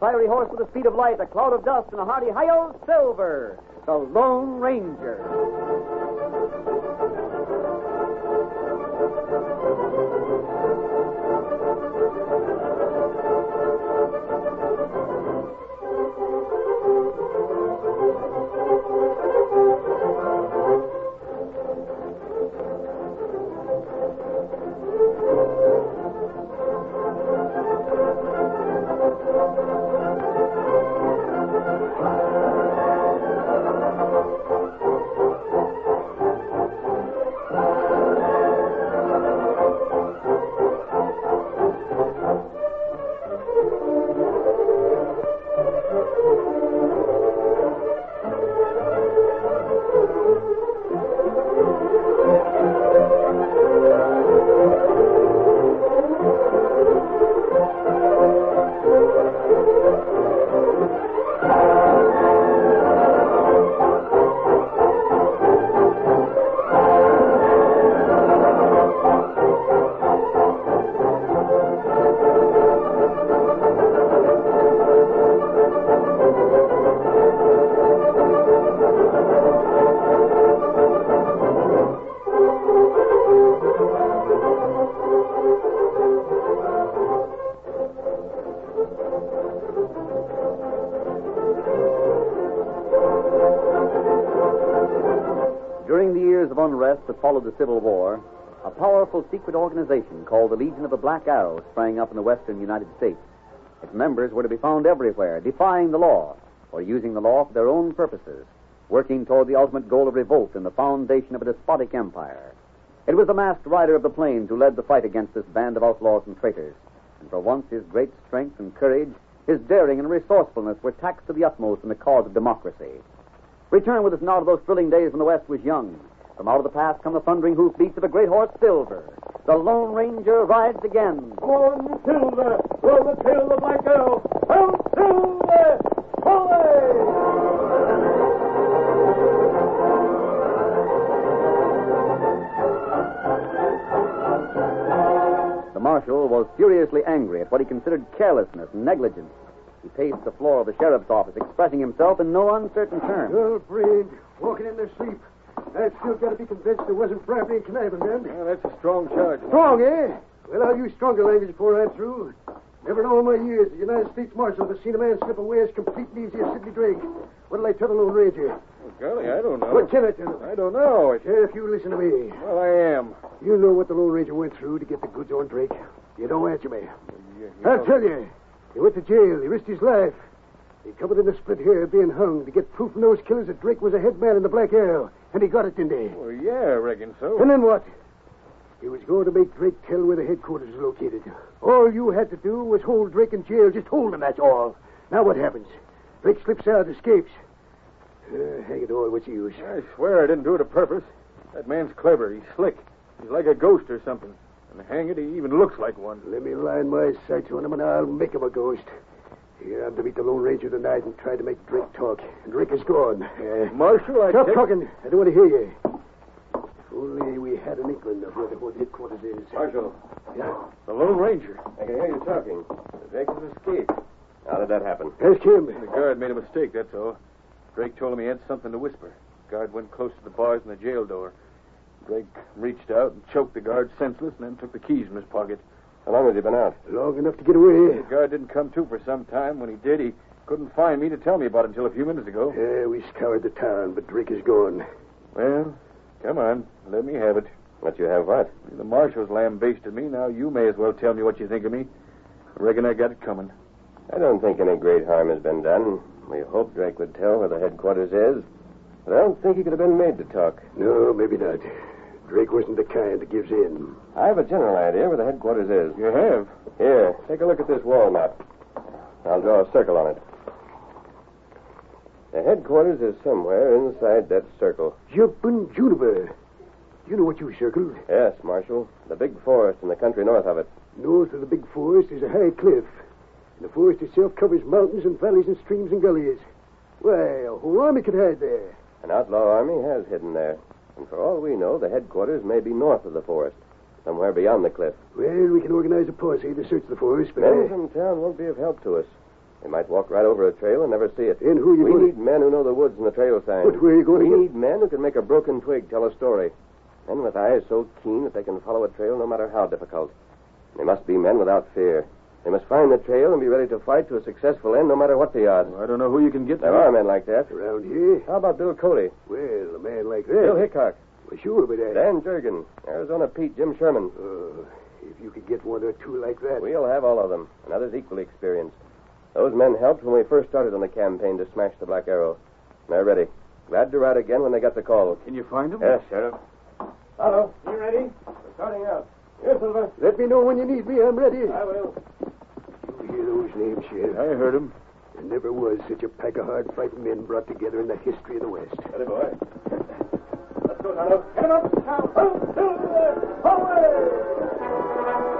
fiery horse with the speed of light, a cloud of dust, and a hearty hi-yo, Silver, the Lone Ranger. During the years of unrest that followed the Civil War, a powerful secret organization called the Legion of the Black Arrow sprang up in the western United States. Its members were to be found everywhere, defying the law or using the law for their own purposes, working toward the ultimate goal of revolt and the foundation of a despotic empire. It was the masked rider of the plains who led the fight against this band of outlaws and traitors. And for once, his great strength and courage, his daring and resourcefulness were taxed to the utmost in the cause of democracy. Return with us now to those thrilling days when the West was young. From out of the past come the thundering hoofbeats of a great horse, Silver. The Lone Ranger rides again. On, Silver! Roll the tail of the Black Arrow! Come, Silver! Away! The marshal was furiously angry at what he considered carelessness and negligence. He paced the floor of the sheriff's office, expressing himself in no uncertain terms. Well, brain, walking in their sleep. I've still got to be convinced there wasn't bribery and conniving, then. Well, that's a strong charge. Strong, eh? Well, I'll use stronger language before I'm through. Never in all my years the United States Marshal have seen a man slip away as completely easy as Sidney Drake. What'll I tell the Lone Ranger? Well, golly, I don't know. What can I tell him? I don't know. If you listen to me. Well, I am. You know what the Lone Ranger went through to get the goods on Drake. You don't answer me. I'll I'll tell you. He went to jail. He risked his life. He covered in the split hair being hung to get proof from those killers that Drake was a head man in the Black Arrow. And he got it, didn't he? Well, yeah, I reckon so. And then what? He was going to make Drake tell where the headquarters is located. All you had to do was hold Drake in jail. Just hold him, that's all. Now what happens? Drake slips out, escapes. Hang it all, what's the use? I swear I didn't do it on purpose. That man's clever. He's slick. He's like a ghost or something. And hang it, he even looks like one. Let me line my sights on him, and I'll make him a ghost. Here, I'm to meet the Lone Ranger tonight and try to make Drake talk. And Drake is gone. Marshal, Stop talking. I don't want to hear you. If only we had an inkling of where the headquarters is. Marshal. Yeah? The Lone Ranger. I can hear you talking. Drake has escaped. How did that happen? Ask him. The guard made a mistake, that's all. Drake told him he had something to whisper. The guard went close to the bars in the jail door. Drake reached out and choked the guard senseless and then took the keys from his pocket. How long has he been out? Long enough to get away. The guard didn't come to for some time. When he did, he couldn't find me to tell me about it until a few minutes ago. Yeah, we scoured the town, but Drake is gone. Well, come on. Let me have it. Let you have what? The marshal's lambasted me. Now you may as well tell me what you think of me. I reckon I got it coming. I don't think any great harm has been done. We hoped Drake would tell where the headquarters is. But I don't think he could have been made to talk. No, maybe not. Drake wasn't the kind that gives in. I have a general idea where the headquarters is. You have? Here, take a look at this wall map. I'll draw a circle on it. The headquarters is somewhere inside that circle. Jumpin' Juniper. You know what you circled? Yes, Marshal. The big forest in the country north of it. North of the big forest is a high cliff. And the forest itself covers mountains and valleys and streams and gullies. Why, a whole army could hide there. An outlaw army has hidden there. And for all we know, the headquarters may be north of the forest, somewhere beyond the cliff. Well, we can organize a posse to search the forest, but Men from town won't be of help to us. They might walk right over a trail and never see it. And who you We gonna... need men who know the woods and the trail signs. But where are you going We to need men who can make a broken twig tell a story. Men with eyes so keen that they can follow a trail no matter how difficult. They must be men without fear. They must find the trail and be ready to fight to a successful end no matter what the odds. I don't know who you can get. There are men like that. Around here? How about Bill Cody? Well, a man like that... Bill Hickok. Well, sure, but... Dan Jurgen. Arizona Pete. Jim Sherman. If you could get one or two like that... We'll have all of them, and others equally experienced. Those men helped when we first started on the campaign to smash the Black Arrow. They're ready. Glad to ride again when they got the call. Can you find them? Yes, Sheriff. Hello. You ready? We're starting out. Here, Silver. Let me know when you need me. I'm ready. I will. You hear those names, Sheriff? I heard him. There never was such a pack of hard-fighting men brought together in the history of the West. Ready, boy. Let's go, Tonto. Get him up. Now. Silver. Forward.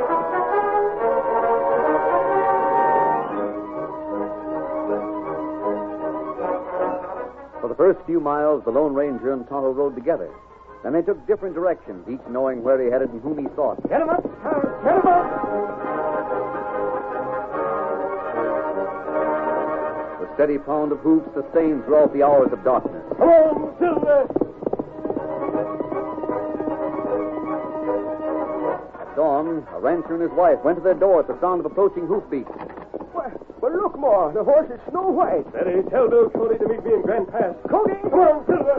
For the first few miles, the Lone Ranger and Tonto rode together. Then they took different directions, each knowing where he headed and whom he sought. Get him up. Get him up. The steady pound of hoofs sustained throughout the hours of darkness. Come on, Silver. At dawn, a rancher and his wife went to their door at the sound of approaching hoofbeats. Well, look, Ma. The horse is Snow White. Ready. Tell Bill Cody to meet me in Grand Pass. Cody! Come on, Silver.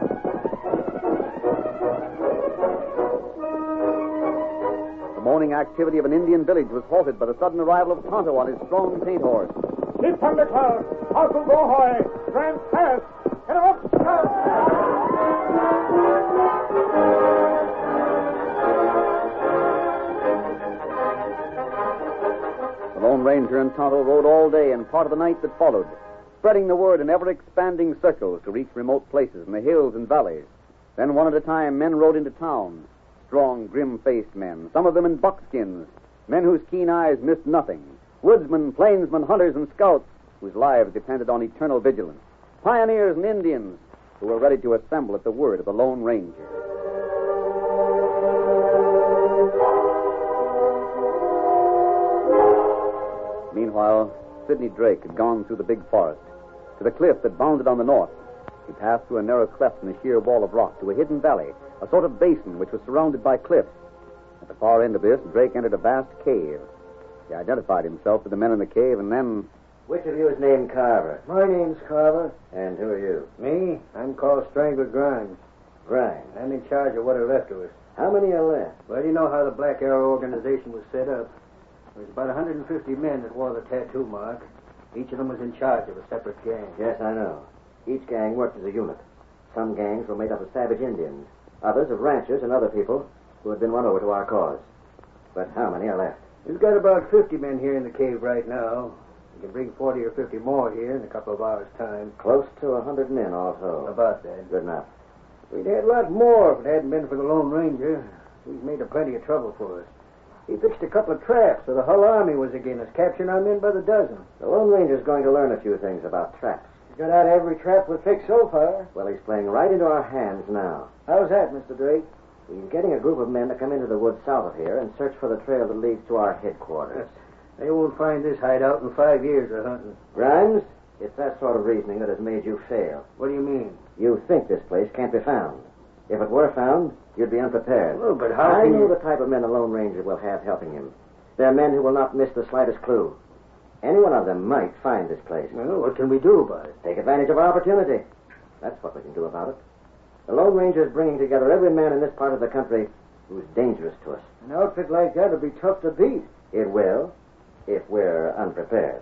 The morning activity of an Indian village was halted by the sudden arrival of Tonto on his strong paint horse. Keep thundercloud. Uncle Go Hoy. Grand Pass. Get him up. The Lone Ranger and Tonto rode all day and part of the night that followed, spreading the word in ever-expanding circles to reach remote places in the hills and valleys. Then, one at a time, men rode into town. Strong, grim-faced men, some of them in buckskins, men whose keen eyes missed nothing. Woodsmen, plainsmen, hunters, and scouts whose lives depended on eternal vigilance. Pioneers and Indians who were ready to assemble at the word of the Lone Ranger. Meanwhile, Sidney Drake had gone through the big forest to the cliff that bounded on the north. He passed through a narrow cleft in the sheer wall of rock to a hidden valley, a sort of basin which was surrounded by cliffs. At the far end of this, Drake entered a vast cave. He identified himself with the men in the cave, and then... Which of you is named Carver? My name's Carver. And who are you? Me? I'm called Strangler Grimes. Grimes. I'm in charge of what are left of us. How many are left? Well, you know how the Black Arrow organization was set up. There's about 150 men that wore the tattoo mark. Each of them was in charge of a separate gang. Yes, I know. Each gang worked as a unit. Some gangs were made up of savage Indians. Others of ranchers and other people who had been won over to our cause. But how many are left? We've got about 50 men here in the cave right now. We can bring 40 or 50 more here in a couple of hours' time. Close to 100 men all told. About that. Good enough. We'd had a lot more if it hadn't been for the Lone Ranger. He's made a plenty of trouble for us. He fixed a couple of traps so the whole army was against us, capturing our men by the dozen. The Lone Ranger's going to learn a few things about traps. He's got out every trap we've fixed so far. Well, he's playing right into our hands now. How's that, Mr. Drake? He's getting a group of men to come into the woods south of here and search for the trail that leads to our headquarters. They won't find this hideout in 5 years of hunting. Grimes, it's that sort of reasoning that has made you fail. What do you mean? You think this place can't be found. If it were found, you'd be unprepared. Oh, but how I can know you... the type of men the Lone Ranger will have helping him. They're men who will not miss the slightest clue. Any one of them might find this place. Well, what can we do about it? Take advantage of our opportunity. That's what we can do about it. The Lone Ranger is bringing together every man in this part of the country who's dangerous to us. An outfit like that would be tough to beat. It will, if we're unprepared.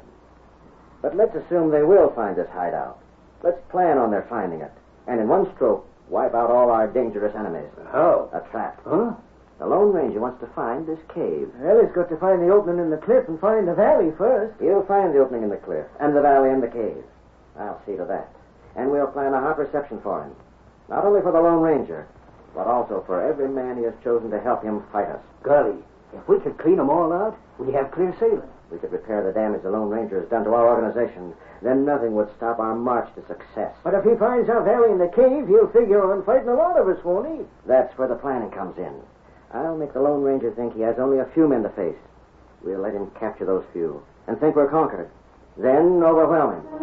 But let's assume they will find this hideout. Let's plan on their finding it. And in one stroke, wipe out all our dangerous enemies. How? A trap. Huh? The Lone Ranger wants to find this cave. Well, he's got to find the opening in the cliff and find the valley first. He'll find the opening in the cliff, and the valley and the cave. I'll see to that. And we'll plan a hot reception for him. Not only for the Lone Ranger, but also for every man he has chosen to help him fight us. Golly, if we could clean them all out, we'd have clear sailing. We could repair the damage the Lone Ranger has done to our organization. Then nothing would stop our march to success. But if he finds our valley in the cave, he'll figure on fighting a lot of us, won't he? That's where the planning comes in. I'll make the Lone Ranger think he has only a few men to face. We'll let him capture those few and think we're conquered. then overwhelm him.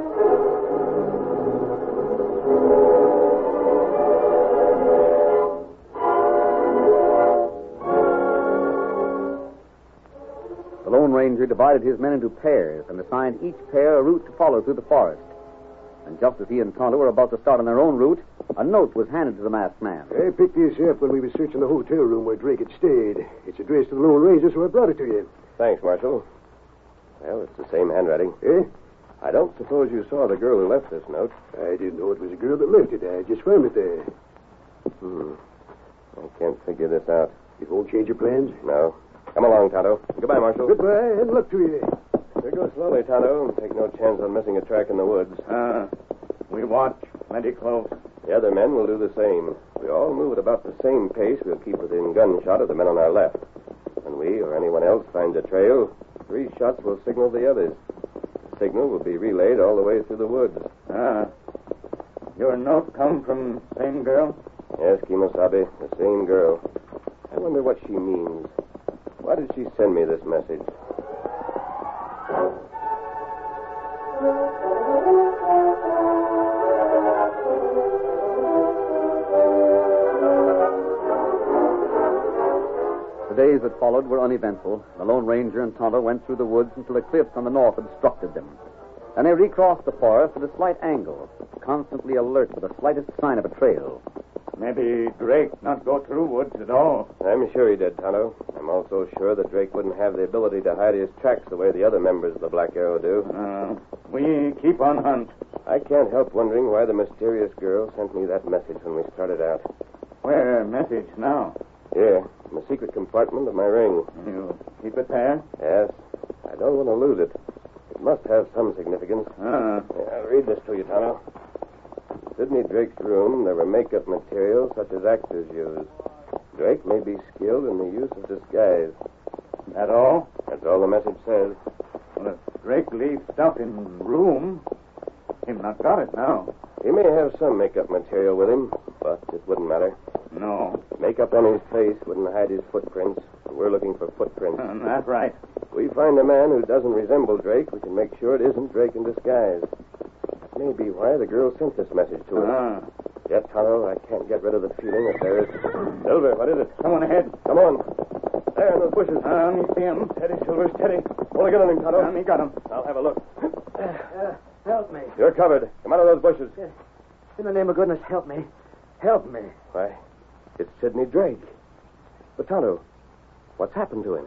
The Lone Ranger divided his men into pairs and assigned each pair a route to follow through the forest. And just as he and Tonto were about to start on their own route, a note was handed to the masked man. I picked this up when we were searching the hotel room where Drake had stayed. It's addressed to the Lone Ranger, so I brought it to you. Thanks, Marshal. Well, it's the same handwriting. Eh? I don't suppose you saw the girl who left this note. I didn't know it was a girl that left it. I just found it there. I can't figure this out. It won't change your plans? No. Come along, Tonto. Goodbye, Marshal. Goodbye, and luck to you. Here, go slowly, Tonto. Take no chance on missing a track in the woods. We watch plenty close. The other men will do the same. We all move at about the same pace. We'll keep within gunshot of the men on our left. When we or anyone else finds a trail, 3 shots will signal the others. The signal will be relayed all the way through the woods. Your note come from same girl? Yes, Kimosabe, the same girl. I wonder what she means. Why did she send me this message? The days that followed were uneventful. The Lone Ranger and Tonto went through the woods until the cliffs on the north obstructed them. Then they recrossed the forest at a slight angle, constantly alert for the slightest sign of a trail. Maybe Drake not go through woods at all. I'm sure he did, Tonto. I'm also sure that Drake wouldn't have the ability to hide his tracks the way the other members of the Black Arrow do. We keep on hunt. I can't help wondering why the mysterious girl sent me that message when we started out. Where message now? Here, in the secret compartment of my ring. You keep it there? Yes. I don't want to lose it. It must have some significance. Ah. I'll read this to you, Tonto. In Sidney Drake's room, there were makeup materials such as actors use. Drake may be skilled in the use of disguise. That all? That's all the message says. Well, if Drake leaves stuff in room, him not got it now. He may have some makeup material with him, but it wouldn't matter. No. Makeup on his face wouldn't hide his footprints. We're looking for footprints. That's right. If we find a man who doesn't resemble Drake, we can make sure it isn't Drake in disguise. That may be why the girl sent this message to us. Yet, Tonto, I can't get rid of the feeling that there is... Silver, what is it? Come on ahead. Come on. There in those bushes. Me see him. Steady, Silver, steady. Hold a gun on him, Tonto. Me got him. I'll have a look. Help me. You're covered. Come out of those bushes. In the name of goodness, help me. Help me. Why, it's Sidney Drake. But, Tonto, what's happened to him?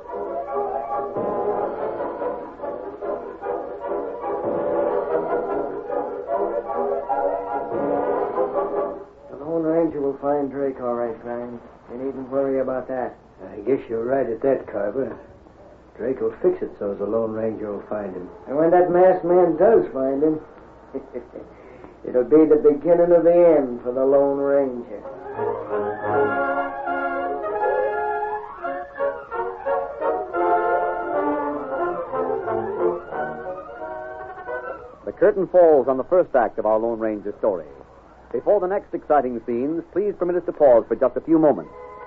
The Lone Ranger will find Drake all right, Clarence. You needn't worry about that. I guess you're right at that, Carver. Drake will fix it so the Lone Ranger will find him. And when that masked man does find him, it'll be the beginning of the end for the Lone Ranger. The curtain falls on the first act of our Lone Ranger story. Before the next exciting scenes, please permit us to pause for just a few moments.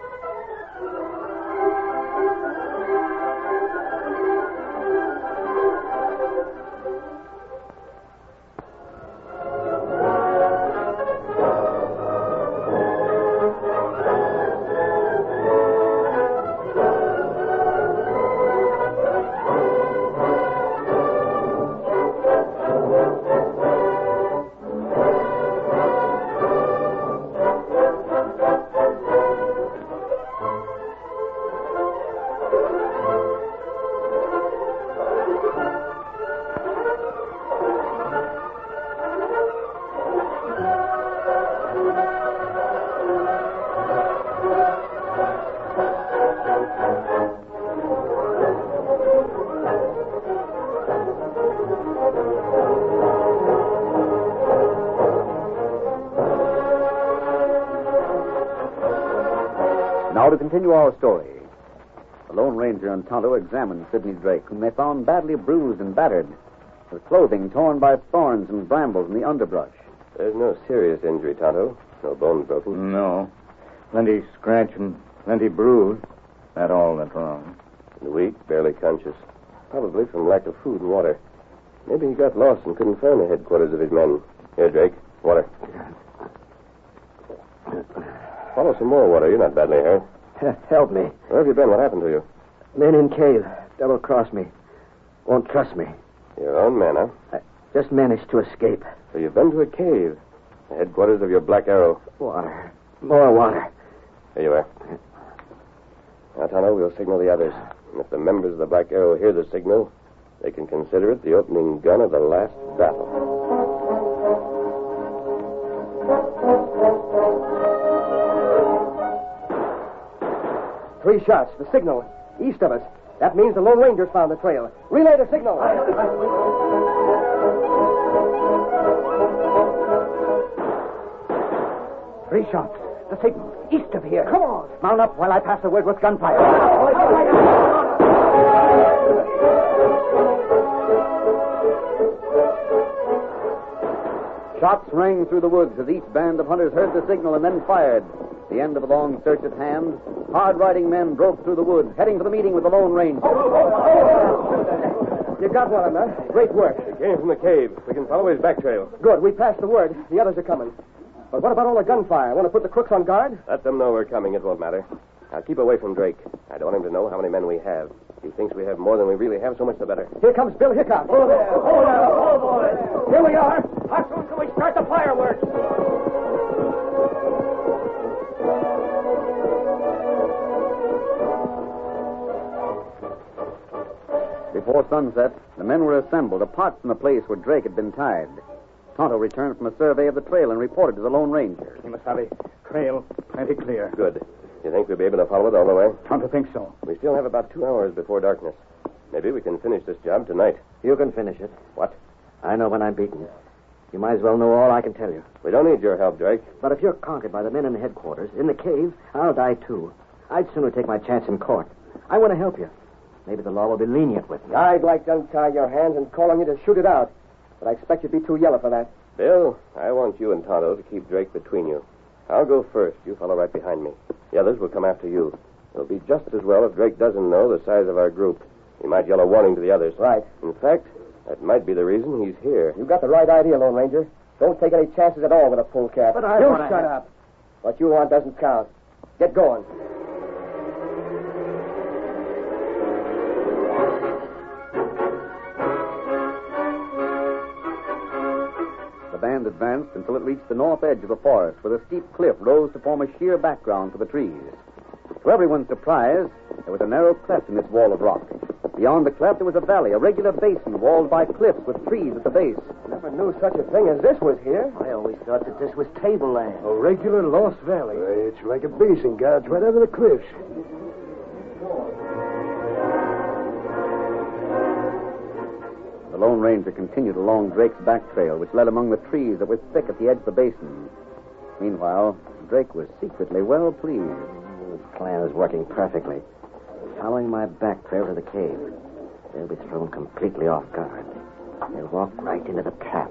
Now to continue our story. The Lone Ranger and Tonto examined Sidney Drake, whom they found badly bruised and battered, with clothing torn by thorns and brambles in the underbrush. There's no serious injury, Tonto. No bones broken. No. Plenty scratch and plenty bruise. That all that's wrong. And weak, barely conscious. Probably from lack of food and water. Maybe he got lost and couldn't find the headquarters of his men. Here, Drake. Water. Follow some more water. You're not badly hurt. Help me. Where have you been? What happened to you? Men in cave. Double-crossed me. Won't trust me. Your own men, huh? I just managed to escape. So you've been to a cave. The headquarters of your Black Arrow. Water. More water. Here you are. Now, Tonto, we'll signal the others. And if the members of the Black Arrow hear the signal, they can consider it the opening gun of the last battle. Three shots. The signal. East of us. That means the Lone Ranger's found the trail. Relay the signal. Three shots. The signal. East of here. Come on. Mount up while I pass the word with gunfire. Shots rang through the woods as each band of hunters heard the signal and then fired. The end of a long search at hand, hard-riding men broke through the woods, heading for the meeting with the Lone Ranger. You got one of them, huh? Great work. He came from the cave. We can follow his back trail. Good. We passed the word. The others are coming. But what about all the gunfire? Want to put the crooks on guard? Let them know we're coming. It won't matter. Now, keep away from Drake. I don't want him to know how many men we have. If he thinks we have more than we really have, so much the better. Here comes Bill Hickok. Oh, there. Oh, there. Oh, boy. Here we are. How soon can we start the fireworks? Before sunset, the men were assembled apart from the place where Drake had been tied. Tonto returned from a survey of the trail and reported to the Lone Ranger. Kimasabi, trail plenty clear. Good. You think we'll be able to follow it all the way? Tonto thinks so. We still have about 2 hours before darkness. Maybe we can finish this job tonight. You can finish it. What? I know when I'm beaten. You might as well know all I can tell you. We don't need your help, Drake. But if you're conquered by the men in the headquarters, in the cave, I'll die too. I'd sooner take my chance in court. I want to help you. Maybe the law will be lenient with you. I'd like to untie your hands and call on you to shoot it out. But I expect you'd be too yellow for that. Bill, I want you and Tonto to keep Drake between you. I'll go first. You follow right behind me. The others will come after you. It'll be just as well if Drake doesn't know the size of our group. He might yell a warning to the others. Right. In fact, that might be the reason he's here. You got the right idea, Lone Ranger. Don't take any chances at all with a full cap. But I You wanna shut have- up. What you want doesn't count. Get going. The band advanced until it reached the north edge of the forest, where the steep cliff rose to form a sheer background for the trees. To everyone's surprise, there was a narrow cleft in this wall of rock. Beyond the cleft, there was a valley, a regular basin walled by cliffs with trees at the base. Never knew such a thing as this was here. I always thought that this was tableland. A regular lost valley. It's like a basin, guards right over the cliffs. The Lone Ranger continued along Drake's back trail, which led among the trees that were thick at the edge of the basin. Meanwhile, Drake was secretly well pleased. The plan is working perfectly. Following my back trail to the cave, they'll be thrown completely off guard. They'll walk right into the trap.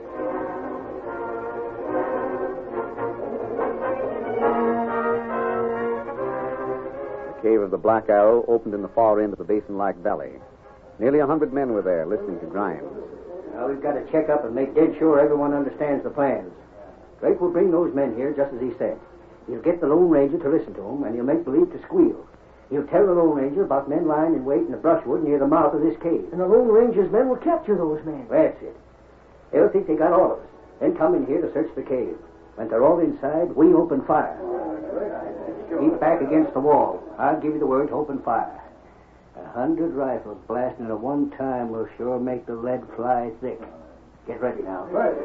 The cave of the Black Arrow opened in the far end of the basin-like valley. Nearly 100 men were there listening to Grimes. Now, we've got to check up and make dead sure everyone understands the plans. Drake will bring those men here just as he said. He'll get the Lone Ranger to listen to him, and he'll make believe to squeal. He'll tell the Lone Ranger about men lying in wait in the brushwood near the mouth of this cave. And the Lone Ranger's men will capture those men. That's it. They'll think they got all of us, then come in here to search the cave. When they're all inside, we open fire. Keep back against the wall. I'll give you the word to open fire. 100 rifles blasting at one time will sure make the lead fly thick. Get ready now. Right.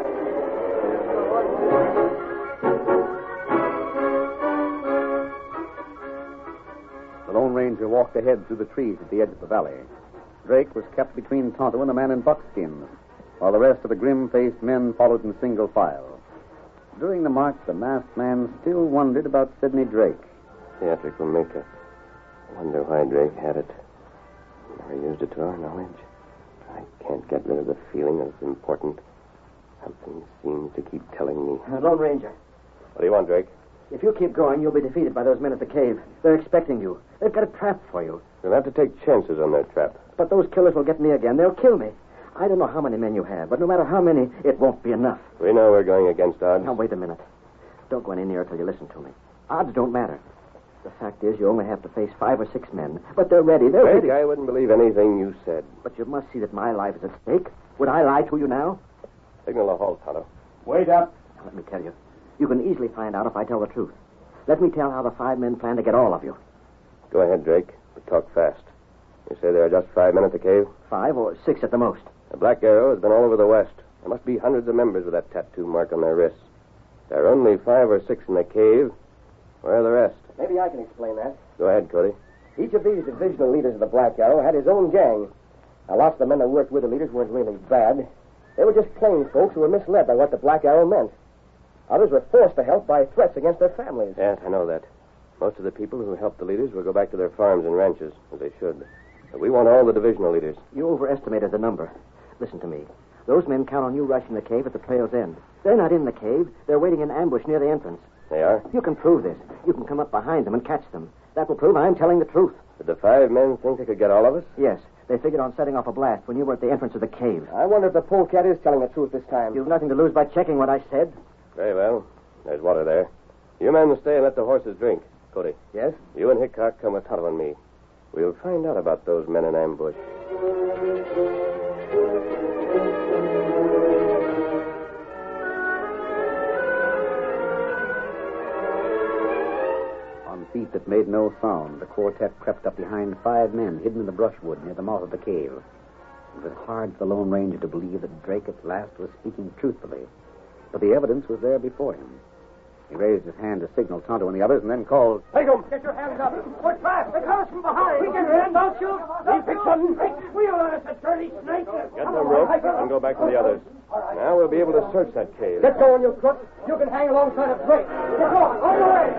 The Lone Ranger walked ahead through the trees at the edge of the valley. Drake was kept between Tonto and the man in buckskins, while the rest of the grim-faced men followed in single file. During the march, the masked man still wondered about Sidney Drake. Theatrical makeup. Wonder why Drake had it. Never used it to our knowledge. I can't get rid of the feeling that it's important. Something seems to keep telling me. Lone Ranger, What do you want, Drake? if you keep going, you'll be defeated by those men at the cave. They're expecting you. They've got a trap for you. We'll have to take chances on their trap. But those killers will get me again. They'll kill me. I don't know how many men you have, but no matter how many, it won't be enough. We know we're going against odds. Now, wait a minute. Don't go any nearer till you listen to me. Odds don't matter. The fact is, you only have to face 5 or 6 men. But they're ready. They're Drake, ready. I wouldn't believe anything you said. But you must see that my life is at stake. Would I lie to you now? Signal a halt, Tonto. Wait up. Now, let me tell you. You can easily find out if I tell the truth. Let me tell how the 5 men plan to get all of you. Go ahead, Drake, but talk fast. You say there are just 5 men at the cave? 5 or 6 at the most. The Black Arrow has been all over the West. There must be hundreds of members with that tattoo mark on their wrists. There are only 5 or 6 in the cave. Where are the rest? Maybe I can explain that. Go ahead, Cody. Each of these divisional leaders of the Black Arrow had his own gang. Now, lots of the men that worked with the leaders weren't really bad. They were just plain folks who were misled by what the Black Arrow meant. Others were forced to help by threats against their families. Yes, I know that. Most of the people who helped the leaders will go back to their farms and ranches, as they should. But we want all the divisional leaders. You overestimated the number. Listen to me. Those men count on you rushing the cave at the trail's end. They're not in the cave. They're waiting in ambush near the entrance. They are? You can prove this. You can come up behind them and catch them. That will prove I'm telling the truth. Did the 5 men think they could get all of us? Yes. They figured on setting off a blast when you were at the entrance of the cave. I wonder if the polecat is telling the truth this time. You've nothing to lose by checking what I said. Very well. There's water there. You men stay and let the horses drink. Cody. Yes? You and Hickok come with Tonto and me. We'll find out about those men in ambush. On feet that made no sound, the quartet crept up behind 5 men hidden in the brushwood near the mouth of the cave. It was hard for the Lone Ranger to believe that Drake at last was speaking truthfully. But the evidence was there before him. He raised his hand to signal Tonto and the others and then called, Take them! Get your hands up! We're trapped! They come us from behind! We get your hands, don't you? Don't pick something! Wheel on us, a dirty snake! Get them rope and go back to the others. Now we'll be able to search that cave. Get going, you crook! You can hang alongside of Drake! Get going! On your way!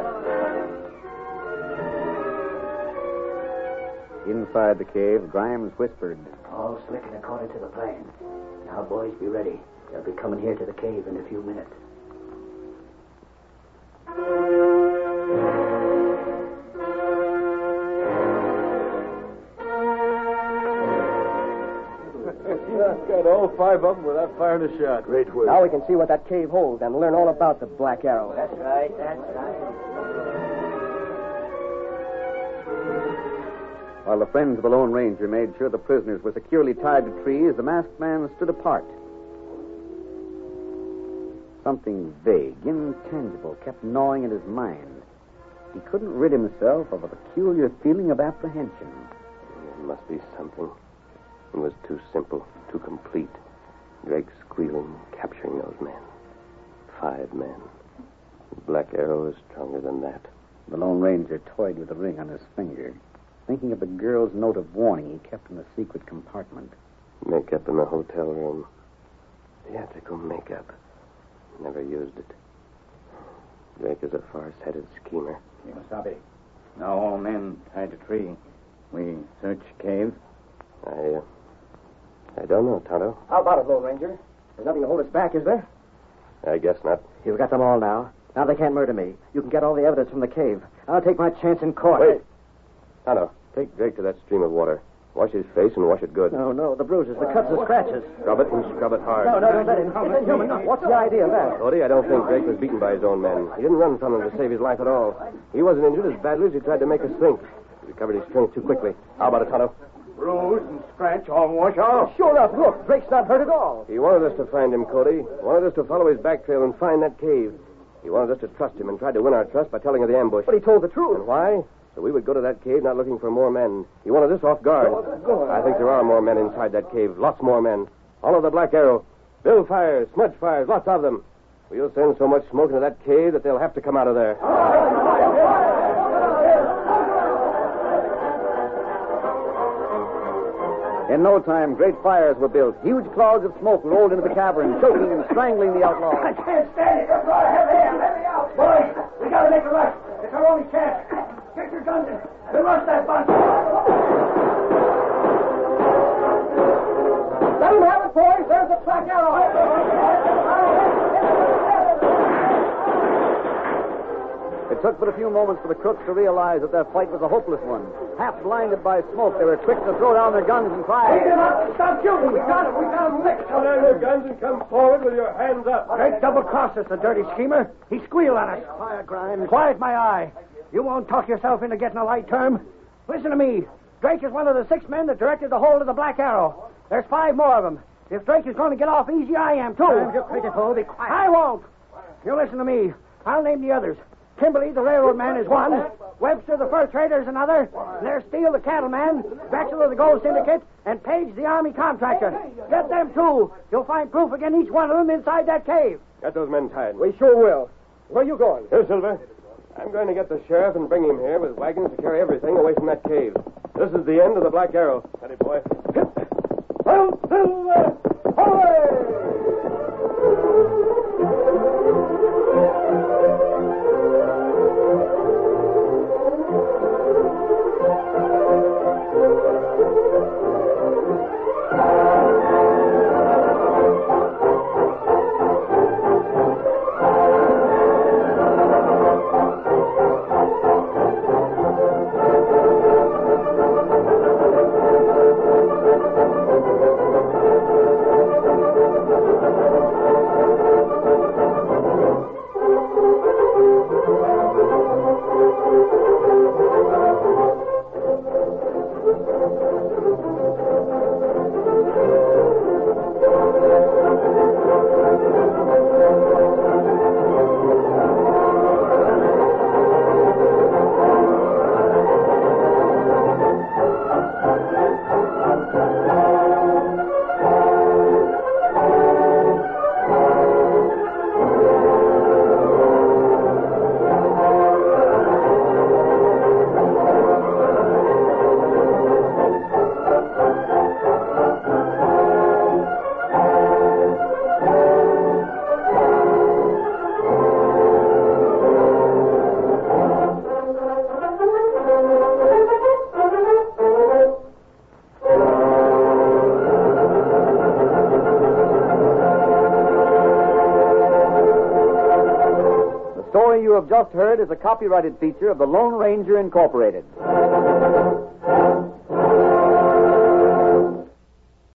Inside the cave, Grimes whispered, All slick and according to the plan. Now, boys, be ready. They'll be coming here to the cave in a few minutes. Got all 5 of them without firing a shot. Great work. Now we can see what that cave holds and learn all about the Black Arrow. That's right, that's right. While the friends of the Lone Ranger made sure the prisoners were securely tied to trees, the masked man stood apart. Something vague, intangible, kept gnawing at his mind. He couldn't rid himself of a peculiar feeling of apprehension. It must be something. It was too simple, too complete. Drake squealing, capturing those men. 5 men. The Black Arrow is stronger than that. The Lone Ranger toyed with the ring on his finger, thinking of the girl's note of warning he kept in the secret compartment. Makeup in the hotel room. Theatrical makeup. Never used it. Drake is a far-sighted schemer. Kimasabi. Now all men tied to tree. We search cave. I don't know, Tonto. How about it, Lone Ranger? There's nothing to hold us back, is there? I guess not. You've got them all now. Now they can't murder me. You can get all the evidence from the cave. I'll take my chance in court. Wait. Tonto, take Drake to that stream of water. Wash his face and wash it good. No, the bruises, the cuts, the scratches. Scrub it and scrub it hard. No, don't let him. It's inhuman. What's the idea of that? Cody, I don't think Drake was beaten by his own men. He didn't run from them to save his life at all. He wasn't injured as badly as he tried to make us think. He recovered his strength too quickly. How about it, Tonto? Bruise and scratch all wash off. Sure enough, look, Drake's not hurt at all. He wanted us to find him, Cody. He wanted us to follow his back trail and find that cave. He wanted us to trust him and tried to win our trust by telling of the ambush. But he told the truth. And why? So we would go to that cave not looking for more men. He wanted us off guard. I think there are more men inside that cave. Lots more men. All of the Black Arrow. Build fires, smudge fires, lots of them. We'll send so much smoke into that cave that they'll have to come out of there. In no time, great fires were built. Huge clouds of smoke rolled into the cavern, choking and strangling the outlaws. I can't stand it. Let me out. Boys, we gotta make a rush. It's our only chance. Get your guns in and rush that bunch. Let him have it, boys. There's the Black Arrow. It took but a few moments for the crooks to realize that their fight was a hopeless one. Half blinded by smoke, they were quick to throw down their guns and cry. Stop shooting. We got him. Put down your guns and come forward with your hands up. Drake double-crossed us, the dirty schemer. He squealed on us. Quiet, Grimes. Quiet my eye. You won't talk yourself into getting a light term. Listen to me. Drake is one of the 6 men that directed the hold of the Black Arrow. There's 5 more of them. If Drake is going to get off easy, I am, too. Grimes, you're pitiful. Be quiet. I won't. You listen to me. I'll name the others. Kimberly, the railroad man, is one. Webster, the fur trader, is another. There's Steele, the cattleman. Drexel of the gold syndicate. And Page, the army contractor. Get them, too. You'll find proof against each one of them inside that cave. Get those men tied. We sure will. Where you going? Here, Silver. I'm going to get the sheriff and bring him here with wagons to carry everything away from that cave. This is the end of the Black Arrow. Steady, boy. Well, Silver! Hooray! The story you have just heard is a copyrighted feature of the Lone Ranger Incorporated.